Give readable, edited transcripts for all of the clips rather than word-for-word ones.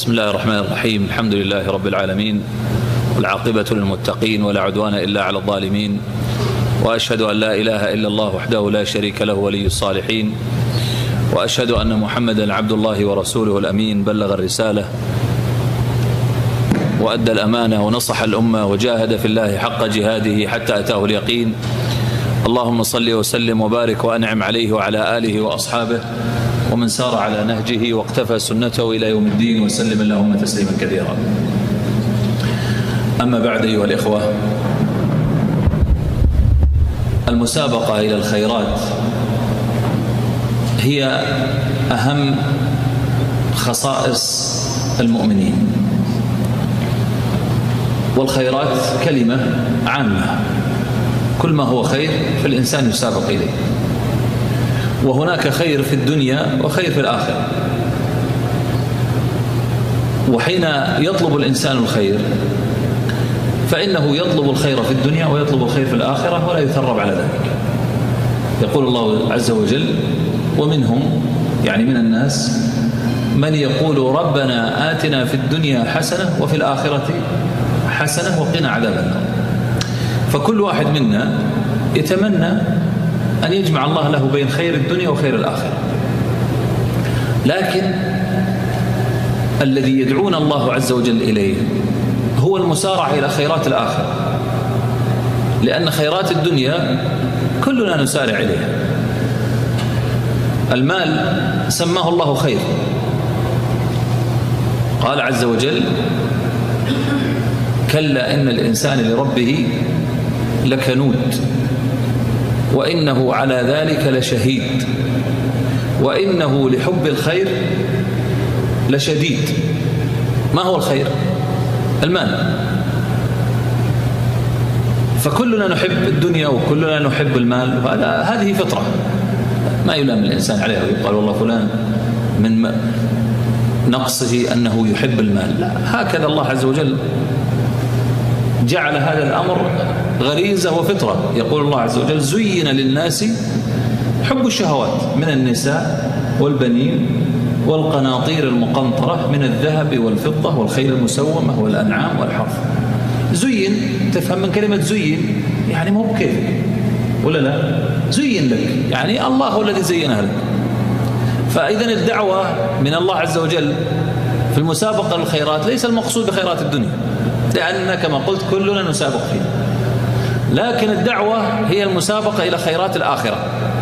بسم الله الرحمن الرحيم. الحمد لله رب العالمين، والعاقبة للمتقين، ولا عدوان إلا على الظالمين، وأشهد أن لا إله إلا الله وحده لا شريك له ولي الصالحين، وأشهد أن محمدا عبد الله ورسوله الأمين، بلغ الرسالة وأدى الأمانة ونصح الأمة وجاهد في الله حق جهاده حتى أتاه اليقين. اللهم صل وسلم وبارك وأنعم عليه وعلى آله وأصحابه ومن سار على نهجه واقتفى سنته إلى يوم الدين، وسلم اللهم تسليما كثيرا. أما بعد أيها الإخوة، المسابقة إلى الخيرات هي أهم خصائص المؤمنين، والخيرات كلمة عامة، كل ما هو خير فالإنسان يسابق إليه، وهناك خير في الدنيا وخير في الآخرة. وحين يطلب الإنسان الخير فإنه يطلب الخير في الدنيا ويطلب الخير في الآخرة ولا يثرب على ذلك. يقول الله عز وجل: ومنهم، يعني من الناس، من يقول ربنا آتنا في الدنيا حسنة وفي الآخرة حسنة وقنا عذاب النار. فكل واحد منا يتمنى أن يجمع الله له بين خير الدنيا وخير الآخرة، لكن الذي يدعون الله عز وجل إليه هو المسارعة إلى خيرات الآخرة، لأن خيرات الدنيا كلنا نسارع إليها. المال سماه الله خير، قال عز وجل: كلا إن الإنسان لربه لكنود وإنه على ذلك لشهيد وإنه لحب الخير لشديد. ما هو الخير؟ المال. فكلنا نحب الدنيا وكلنا نحب المال، هذه فطرة ما يلام الإنسان عليها ويقال والله فلان من نقصه أنه يحب المال. لا، هكذا الله عز وجل جعل هذا الأمر غريزة وفطرة. يقول الله عز وجل: زين للناس حب الشهوات من النساء والبنين والقناطير المقنطرة من الذهب والفضة والخيل المسومة والأنعام والحرث. زين، تفهم من كلمة زين يعني مو بكيف ولا لا؟ زين لك يعني الله هو الذي زينها لك. فإذن الدعوة من الله عز وجل في المسابقة للخيرات ليس المقصود بخيرات الدنيا، لأن كما قلت كلنا نسابق فيه، لكن الدعوة هي المسابقة إلى خيرات الآخرة،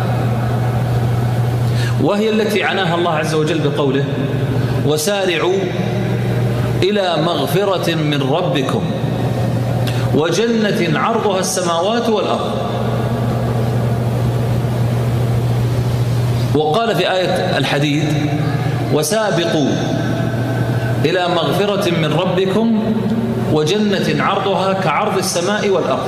وهي التي عناها الله عز وجل بقوله: وسارعوا إلى مغفرة من ربكم وجنة عرضها السماوات والأرض. وقال في آية الحديد: وسابقوا إلى مغفرة من ربكم وجنة عرضها كعرض السماء والأرض.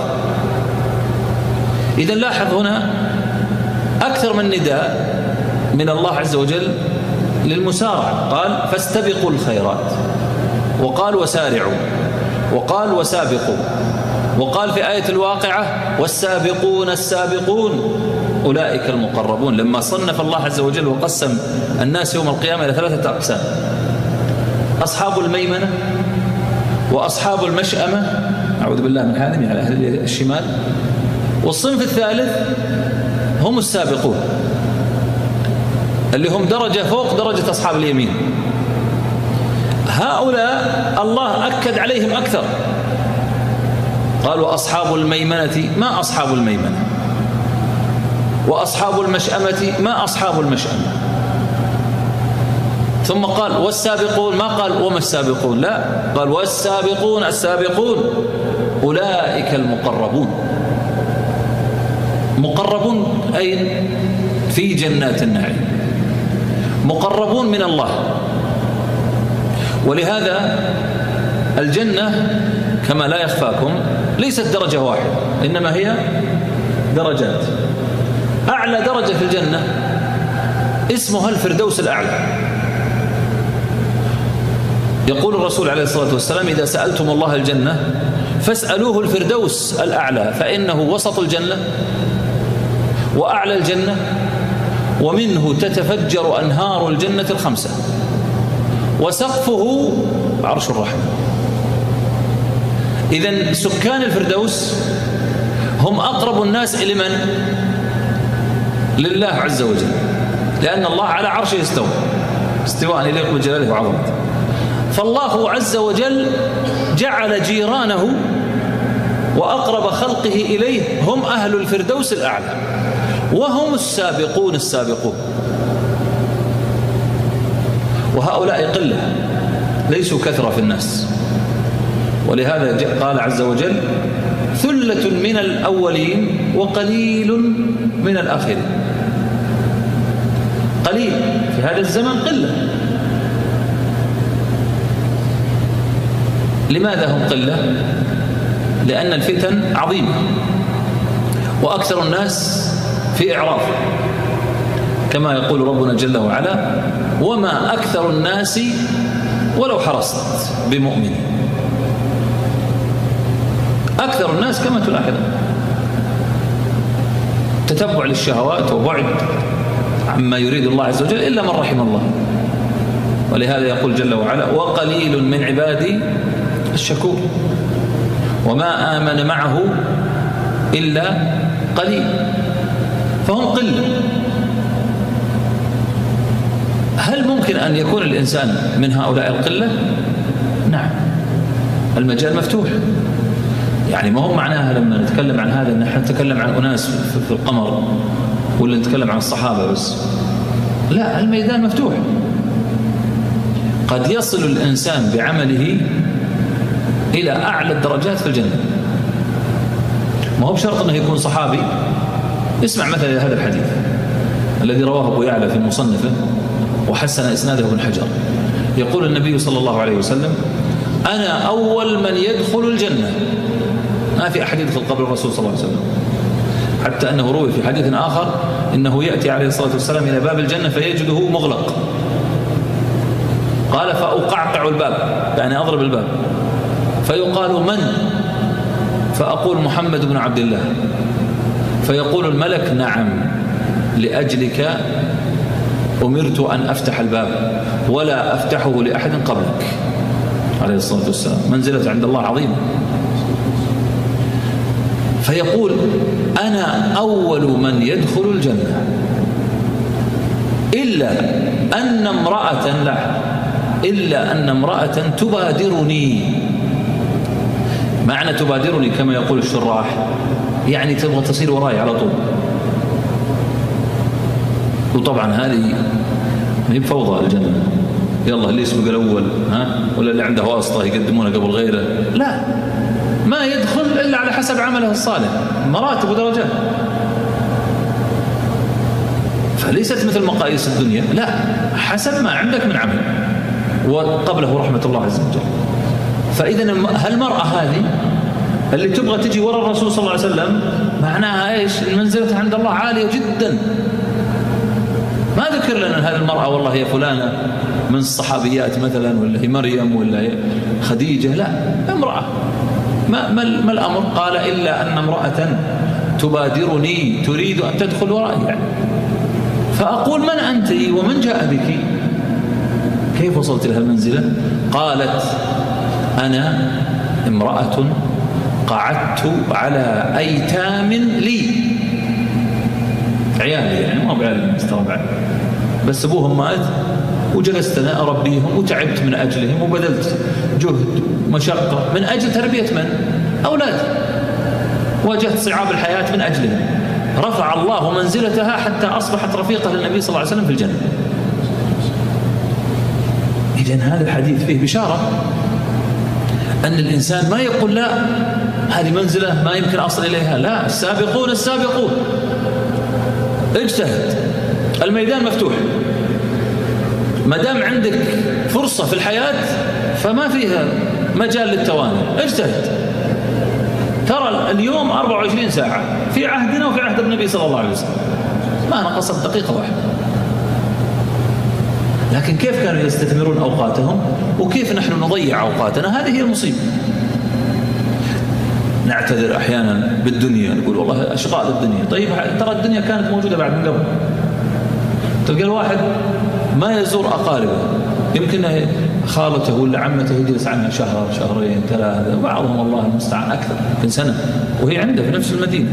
إذن لاحظ هنا أكثر من نداء من الله عز وجل للمسارعة، قال: فاستبقوا الخيرات، وقال: وسارعوا، وقال: وسابقوا، وقال في آية الواقعة: والسابقون السابقون أولئك المقربون. لما صنف الله عز وجل وقسم الناس يوم القيامة إلى 3 أقسام: أصحاب الميمنة، وأصحاب المشأمة، أعوذ بالله من هذا، يعني أهل الشمال، والصنف الثالث هم السابقون اللي هم درجة فوق درجة أصحاب اليمين. هؤلاء الله أكد عليهم أكثر، قال: وأصحاب الميمنة ما أصحاب الميمنة، وأصحاب المشأمة ما أصحاب المشأمة. ثم قال: والسابقون، ما قال وما السابقون، لا، قال: والسابقون السابقون أولئك المقربون. مقربون أين؟ في جنات النعيم، مقربون من الله. ولهذا الجنة كما لا يخفاكم ليست درجة واحدة، إنما هي درجات. أعلى درجة في الجنة اسمها الفردوس الأعلى. يقول الرسول عليه الصلاة والسلام: إذا سألتم الله الجنة فاسألوه الفردوس الأعلى، فإنه وسط الجنة وأعلى الجنة ومنه تتفجر أنهار الجنة الخمسة. وسقفه عرش الرحمن. إذن سكان الفردوس هم أقرب الناس إلى من؟ لله عز وجل، لأن الله على عرشه استوى استواء يليق بجلاله وعظمته. فالله عز وجل جعل جيرانه وأقرب خلقه إليه هم أهل الفردوس الأعلى، وهم السابقون السابقون، وهؤلاء قلة ليسوا كثرة في الناس. ولهذا قال عز وجل: ثلة من الأولين وقليل من الآخرين. قليل في هذا الزمن قلة. لماذا هم قلة؟ لأن الفتن عظيمة، وأكثر الناس في إعراض، كما يقول ربنا جل وعلا: وما أكثر الناس ولو حرصت بمؤمن. أكثر الناس كما تلاحظ تتبع للشهوات وبعد عما يريد الله عز وجل إلا من رحم الله. ولهذا يقول جل وعلا: وقليل من عبادي الشكور. وما آمن معه إلا قليل، فهم قلة. هل ممكن أن يكون الإنسان من هؤلاء القلة؟ نعم، المجال مفتوح. يعني ما هو معناها لما نتكلم عن هذا نحن نتكلم عن أناس في القمر ولا نتكلم عن الصحابة بس. لا، الميدان مفتوح. قد يصل الإنسان بعمله إلى أعلى الدرجات في الجنة. ما هو بشرط أنه يكون صحابي. اسمع مثلا هذا الحديث الذي رواه أبو يعلى في مصنفه وحسن إسناده ابن حجر. يقول النبي صلى الله عليه وسلم: أنا أول من يدخل الجنة. ما في أحد يدخل قبل الرسول صلى الله عليه وسلم، حتى أنه روي في حديث آخر إنه يأتي عليه الصلاة والسلام إلى باب الجنة فيجده مغلق. قال: فأقعقع الباب، يعني أضرب الباب، فيقال: من؟ فأقول: محمد بن عبد الله. فيقول الملك: نعم، لأجلك أمرت أن أفتح الباب ولا أفتحه لأحد قبلك عليه الصلاة والسلام. منزلة عند الله عظيمة. فيقول: أنا أول من يدخل الجنة إلا أن امرأة تبادرني. معنى تبادرني كما يقول الشراح يعني تبغى تصير وراي على طول. وطبعا هذه هي فوضى الجنة. يلا اللي يسبق الأول، ولا اللي عنده واسطة يقدمونه قبل غيره. لا، ما يدخل إلا على حسب عمله الصالح، مراتب ودرجات. فليست مثل مقاييس الدنيا، لا، حسب ما عندك من عمل وقبله رحمة الله عز وجل. فإذا هالمرأة هذه اللي تبغى تجي وراء الرسول صلى الله عليه وسلم معناها إيش؟ المنزلة عند الله عالية جدا. ما ذكر لنا هذه المرأة والله هي فلانة من الصحابيات مثلا، ولا هي مريم، ولا هي خديجة. لا، امرأة. ما الأمر؟ قال: إلا أن امرأة تبادرني تريد أن تدخل ورائي. يعني فأقول: من أنت ومن جاء بك؟ كيف وصلت لها المنزلة؟ قالت: أنا امرأة قعدت على أيتام لي، عيالي يعني، ما هو بعيال مستربع، بس أبوهم مات وجلست أنا أربيهم وتعبت من أجلهم وبذلت جهد ومشقة من أجل تربية من؟ أولادي. واجهت صعاب الحياة من أجلهم. رفع الله منزلتها حتى أصبحت رفيقة للنبي صلى الله عليه وسلم في الجنة. إذن هذا الحديث فيه بشارة أن الإنسان ما يقول لا هذه منزلة ما يمكن أصل إليها. لا، السابقون السابقون. اجتهد، الميدان مفتوح. ما دام عندك فرصة في الحياة فما فيها مجال للتواني. اجتهد. ترى اليوم 24 ساعة في عهدنا وفي عهد النبي صلى الله عليه وسلم، ما نقصت دقيقة واحدة. لكن كيف كانوا يستثمرون أوقاتهم وكيف نحن نضيع أوقاتنا؟ هذه هي المصيبة. نعتذر أحيانا بالدنيا، نقول والله أشغال الدنيا. طيب ترى الدنيا كانت موجودة بعد من قبل. تلقى الواحد ما يزور أقاربه يمكن خالته ولا عمته يجلس عنها شهر شهرين ثلاثة، وبعضهم الله المستعان أكثر يمكن سنة وهي عنده في نفس المدينة.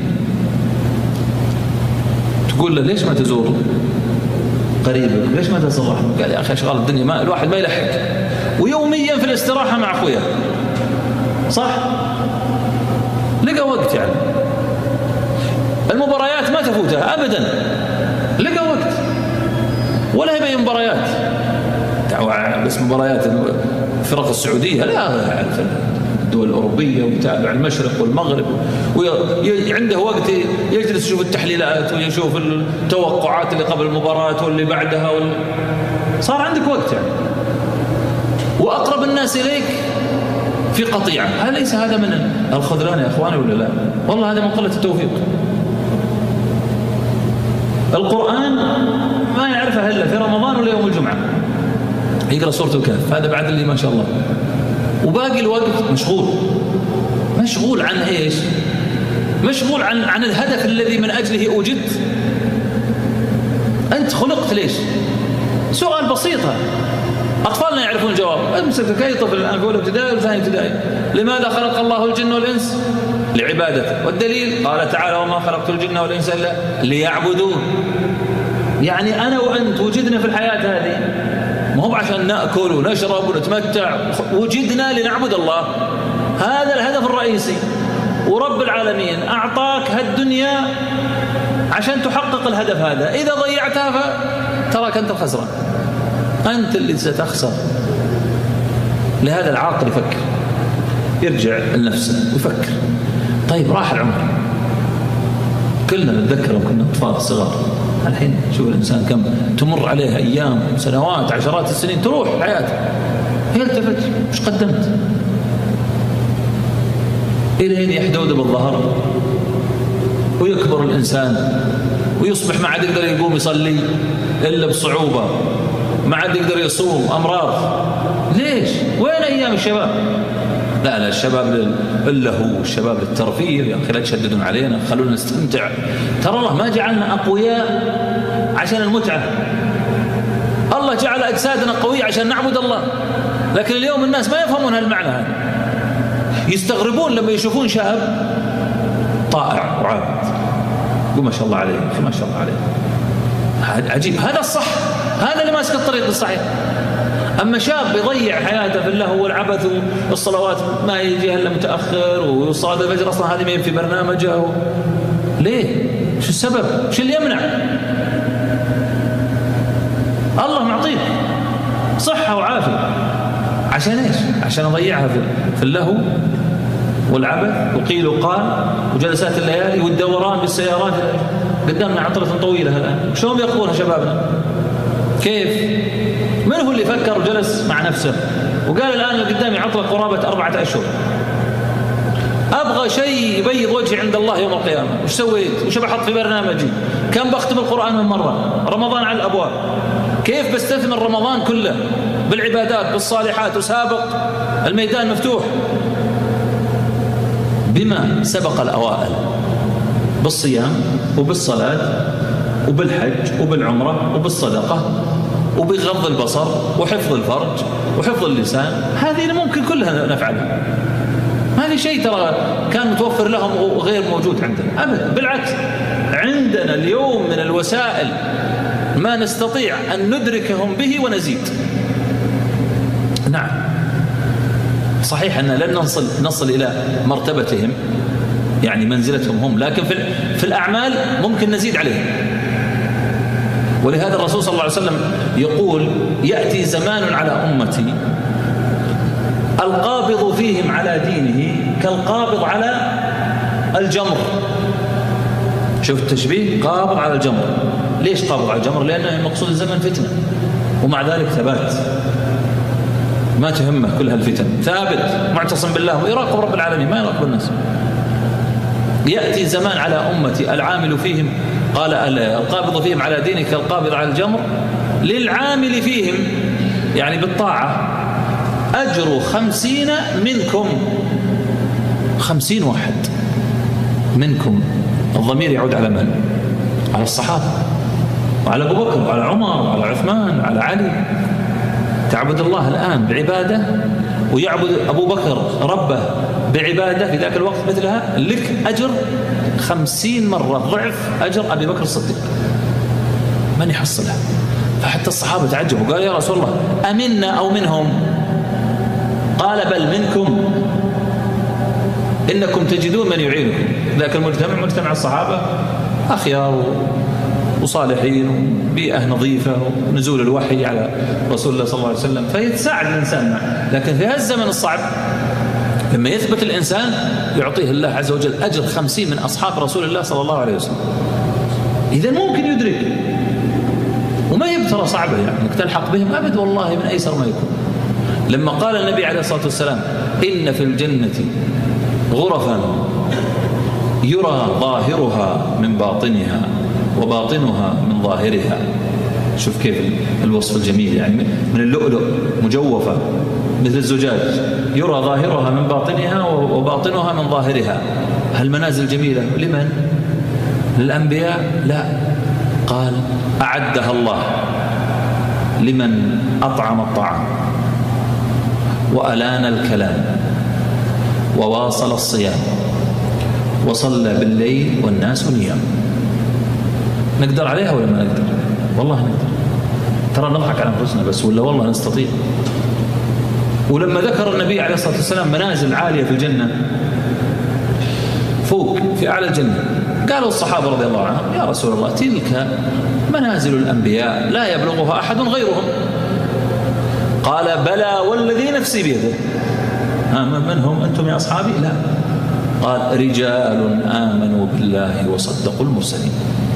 تقول له ليش ما تزور قريبك؟ ليش ما تزور رحمك؟ قال يا أخي أشغال الدنيا ما الواحد ما يلحق، ويوميا في الاستراحة مع أخويا. صح؟ لقى وقت يعني. المباريات ما تفوتها أبدا، لقى وقت. ولا هي مباريات بس مباريات الفرق السعودية، لا يعرف الدول الأوروبية ويتابع المشرق والمغرب، وعنده وقت يجلس يشوف التحليلات ويشوف التوقعات اللي قبل المباراة واللي بعدها صار عندك وقت يعني. وأقرب الناس إليك في قطيعة. هل ليس هذا من الخذلان يا أخواني ولا لا؟ والله هذا من قلة التوفيق. القرآن ما يعرفه إلا في رمضان ولا يوم الجمعة، يقرأ سورة الكهف، هذا بعد اللي ما شاء الله. وباقي الوقت مشغول عن إيش؟ مشغول عن الهدف الذي من أجله وجدت. أنت خلقت ليش؟ سؤال بسيط. أطفالنا يعرفون الجواب. أمسك أي طفل الآن في أولى ابتدائي وثاني ابتدائي، لماذا خلق الله الجن والإنس؟ لعبادته. والدليل قال تعالى وما خلقت الجن والإنس إلا ليعبدون. يعني أنا وأنت وجدنا في الحياة هذه ما هو عشان نأكل ونشرب ونتمتع، وجدنا لنعبد الله. هذا الهدف الرئيسي. ورب العالمين أعطاك هالدنيا عشان تحقق الهدف هذا. إذا ضيعتها فتراك أنت الخسران، أنت اللي ستخسر. لهذا العاقل يفكر، يرجع لنفسه ويفكر. طيب راح العمر، كلنا نتذكر كنا أطفال صغار. الحين شوف الإنسان كم تمر عليه أيام سنوات عشرات السنين، تروح حياته، يلتفت وش قدمت؟ إلى أن يحدود بالظهر ويكبر الإنسان ويصبح ما عاد يقدر يقوم يصلي إلا بصعوبة، ما عاد يقدر يصوم، أمراض. ليش؟ وين أيام الشباب؟ لا الشباب اللهو، الشباب للترفيه. يا أخي لا تشددون علينا، خلونا نستمتع. ترى الله ما جعلنا أقوياء عشان المتعة، الله جعل أجسادنا قوية عشان نعبد الله. لكن اليوم الناس ما يفهمون هالمعنى هذا، يستغربون لما يشوفون شاب طائع وعابد، يقول ما شاء الله عليه، ما شاء الله عليه. عجيب، هذا الصح، هذا اللي ماسك الطريق الصحيح. أما شاب يضيع حياته في اللهو والعبث والصلوات ما يجيها إلا متأخر، وصلاة الفجر أصلا هذه ما في برنامجه. ليه؟ شو السبب؟ شو اللي يمنع؟ الله معطيك صحة وعافية، عشان إيش؟ عشان أضيعها في اللهو والعبث وقيل وقال وجلسات الليالي والدوران بالسيارات. قدامنا عطلة طويلة الآن، شلون بيقضونها شبابنا؟ كيف؟ من هو اللي فكر وجلس مع نفسه وقال الآن اللي قدامي عطلة قرابة 4 أشهر، أبغى شيء يبيض وجهي عند الله يوم القيامة، وش سويت؟ وش بحط في برنامجي؟ كم بختم القرآن من مرة؟ رمضان على الأبواب، كيف بستثمر رمضان كله بالعبادات بالصالحات وسابق الميدان مفتوح بما سبق الأوائل، بالصيام وبالصلاة وبالحج وبالعمرة وبالصدقة وبغض البصر وحفظ الفرج وحفظ اللسان. هذه ممكن كلها نفعلها، ما في شيء ترى كان متوفر لهم وغير موجود عندنا أبدا. بالعكس، عندنا اليوم من الوسائل ما نستطيع أن ندركهم به ونزيد. نعم صحيح أن لن نصل إلى مرتبتهم، يعني منزلتهم هم، لكن في الأعمال ممكن نزيد عليهم. ولهذا الرسول صلى الله عليه وسلم يقول يأتي زمان على أمتي القابض فيهم على دينه كالقابض على الجمر. شوف التشبيه، قابض على الجمر. ليش قابض على الجمر؟ لأنه مقصود الزمن فتنة، ومع ذلك ثبات، ما تهمه كل هالفتن، ثابت معتصم بالله ويراقب رب العالمين، ما يراقب الناس. يأتي زمان على أمتي العامل فيهم، قال القابض فيهم على دينك كالقابض على الجمر، للعامل فيهم يعني بالطاعة أجر 50 منكم. 50 واحد منكم، الضمير يعود على من؟ على الصحابة، وعلى أبو بكر وعلى عمر وعلى عثمان وعلى علي. تعبد الله الآن بعبادة ويعبد أبو بكر ربه بعبادة في ذاك الوقت مثلها، لك أجر 50 مرة ضعف أجر أبي بكر الصديق. من يحصلها؟ فحتى الصحابة تعجبوا، قال يا رسول الله أمنا أو منهم؟ قال بل منكم، إنكم تجدون من يعينكم. ذاك المجتمع مجتمع الصحابة أخيار وصالحين وبيئة نظيفة ونزول الوحي على رسول الله صلى الله عليه وسلم، فيتساعد الإنسان معه. لكن في هذا الزمن الصعب لما يثبت الإنسان يعطيه الله عز وجل أجر 50 من أصحاب رسول الله صلى الله عليه وسلم. إذا ممكن يدرك، وما يبترى صعبة يعني انك تلحق بهم أبد، والله من أيسر ما يكون. لما قال النبي عليه الصلاة والسلام إن في الجنة غرفا يرى ظاهرها من باطنها وباطنها من ظاهرها. شوف كيف الوصف الجميل، يعني من اللؤلؤ مجوفة مثل الزجاج، يرى ظاهرها من باطنها وباطنها من ظاهرها. هالمنازل جميلة لمن؟ للأنبياء؟ لا، قال أعدها الله لمن أطعم الطعام وألان الكلام وواصل الصيام وصلى بالليل والناس نيام. نقدر عليها ولا ما نقدر؟ والله نقدر. ترى نضحك على أنفسنا بس، ولا والله نستطيع. ولما ذكر النبي عليه الصلاة والسلام منازل عالية في الجنة فوق في أعلى الجنة، قالوا الصحابة رضي الله عنهم يا رسول الله تلك منازل الأنبياء لا يبلغها أحد غيرهم. قال بلى والذي نفسي بيده. من هم أنتم يا أصحابي؟ لا، قال رجال آمنوا بالله وصدقوا المرسلين.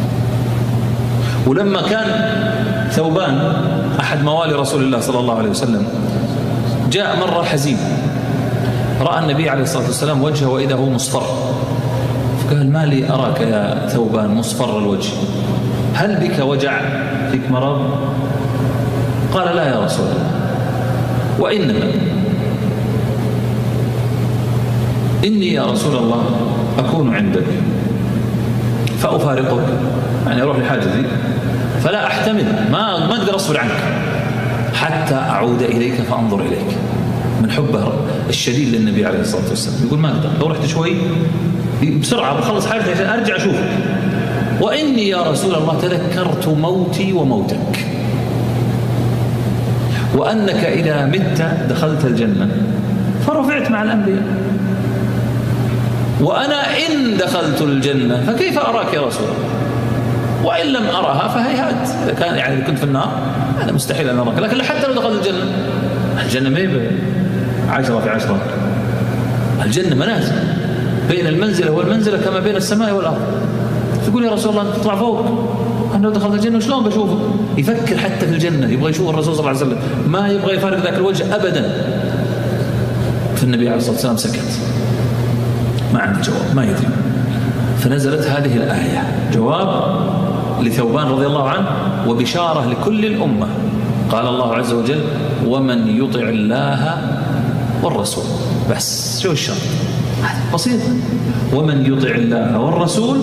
ولما كان ثوبان أحد موالي رسول الله صلى الله عليه وسلم جاء مرة حزين، رأى النبي عليه الصلاة والسلام وجهه وإذا هو مصفر، فقال ما لي أراك يا ثوبان مصفر الوجه، هل بك وجع؟ فيك مرض؟ قال لا يا رسول الله، وإنما إني يا رسول الله أكون عندك فأفارقك، يعني أروح لحاجتي فلا أحتمل، ما أقدر أصبر عنك حتى أعود إليك فأنظر إليك. من حبه الشديد للنبي عليه الصلاة والسلام يقول ما أقدر، لو رحت شوي بسرعة بخلص حاجتي عشان أرجع أشوفك. وإني يا رسول الله تذكرت موتي وموتك، وأنك إذا مت دخلت الجنة فرفعت مع الأنبياء، وأنا إن دخلت الجنة فكيف أراك يا رسول الله؟ وإن لم أرها فهيهات، إذا كان يعني كنت في النار أنا مستحيل أن أراك، لكن حتى لو دخلت الجنة، الجنة ما هي 10 في 10، الجنة منازل، بين المنزلة والمنزلة كما بين السماء والأرض. تقول يا رسول الله أنت تطلع فوق، أنا لو دخلت الجنة شلون بشوفك؟ يفكر حتى في الجنة، يبغى يشوف الرسول صلى الله عليه وسلم، ما يبغى يفارق ذاك الوجه أبدا. فالنبي عليه الصلاة والسلام سكت، ما عنده جواب، ما يدري. فنزلت هذه الآية جواب لثوبان رضي الله عنه وبشارة لكل الأمة. قال الله عز وجل ومن يطع الله والرسول. بس شو الشرط؟ بسيط، ومن يطع الله والرسول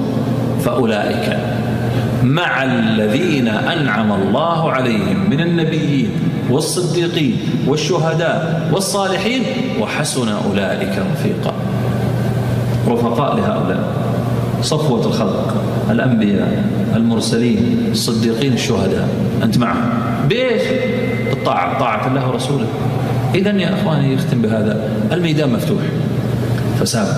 فأولئك مع الذين أنعم الله عليهم من النبيين والصديقين والشهداء والصالحين وحسن أولئك رفيقا. رفقاء لهؤلاء صفوة الخلق، الأنبياء المرسلين الصديقين الشهداء، أنت معهم بإيش؟ بالطاعة، طاعة الله ورسوله. إذن يا أخواني يختم بهذا، الميدان مفتوح فسابق،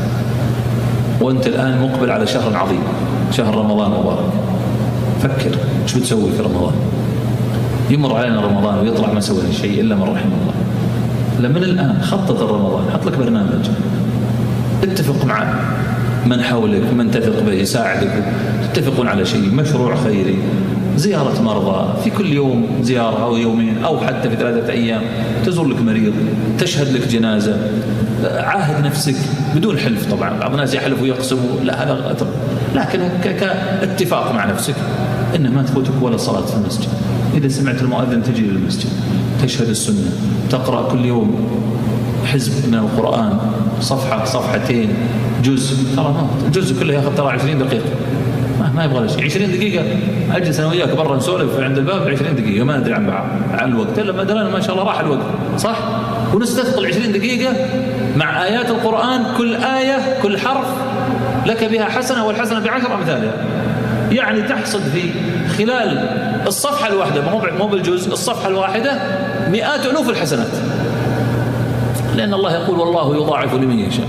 وأنت الآن مقبل على شهر عظيم، شهر رمضان مبارك. فكر ايش بتسوي في رمضان؟ يمر علينا رمضان ويطلع ما سوينا شيء إلا من رحم الله. لمن الآن خطط الرمضان، حط لك برنامج، اتفق مع من حولك من تثق به يساعدك، تتفقون على شيء، مشروع خيري، زيارة مرضى في كل يوم زيارة أو يومين أو حتى في 3 أيام، تزور لك مريض، تشهد لك جنازة، عاهد نفسك بدون حلف. طبعا بعض الناس يحلفوا ويقسموا، لا هذا لكن كاتفاق مع نفسك إن ما تفوتك ولا صلاة في المسجد. إذا سمعت المؤذن تجي للمسجد، تشهد السنة، تقرأ كل يوم حزب من القرآن، صفحة صفحتين، جزء، ترى الجزء كله ياخذ ترى 20 دقيقة، ما يبغى شيء. 20 دقيقة أجلس أنا وياك برا نسولف عند الباب 20 دقيقة ما ندري عن الوقت، لما درينا ما شاء الله راح الوقت، صح؟ ونستثقل 20 دقيقة مع آيات القرآن، كل آية كل حرف لك بها حسنة، والحسنة ب10 أمثالها. يعني تحصد في خلال الصفحة الواحدة، مو بالجزء، الصفحة الواحدة مئات ألوف الحسنات، لأن الله يقول والله يضاعف لمن يشاء.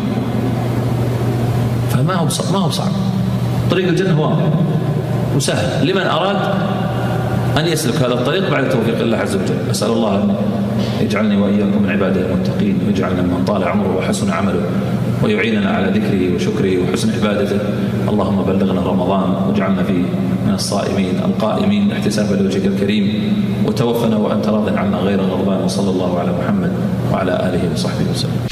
فما هو صعب. طريق الجنة واضح وسهل لمن أراد أن يسلك هذا الطريق بعد توفيق الله عز وجل. أسأل الله أن يجعلني وإياكم من عباده المتقين، ويجعلنا من طال عمره وحسن عمله، ويعيننا على ذكره وشكره وحسن عبادته. اللهم بلغنا رمضان واجعلنا فيه من الصائمين القائمين احتسابا لوجهك الكريم، وتوفنا وأنت راض عنا غير غضبان. وصلى الله على محمد وعلى آله وصحبه وسلم.